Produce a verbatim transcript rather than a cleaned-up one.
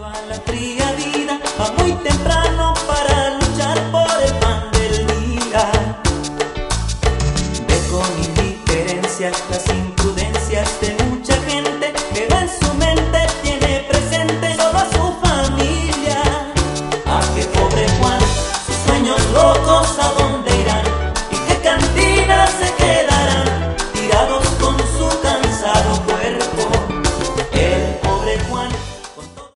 a la fría vida, va muy temprano para luchar por el pan del día. Ve con indiferencia las